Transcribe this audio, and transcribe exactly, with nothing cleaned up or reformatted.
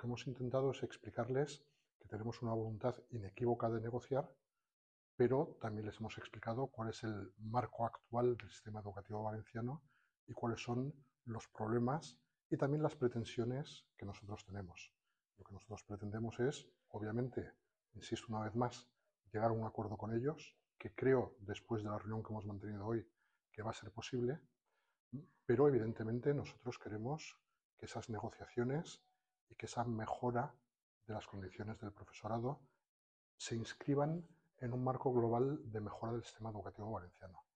que hemos intentado es explicarles que tenemos una voluntad inequívoca de negociar, pero también les hemos explicado cuál es el marco actual del sistema educativo valenciano y cuáles son los problemas y también las pretensiones que nosotros tenemos. Lo que nosotros pretendemos es, obviamente, insisto una vez más, llegar a un acuerdo con ellos, que creo, después de la reunión que hemos mantenido hoy, que va a ser posible, pero evidentemente nosotros queremos que esas negociaciones y que esa mejora de las condiciones del profesorado se inscriban en un marco global de mejora del sistema educativo valenciano.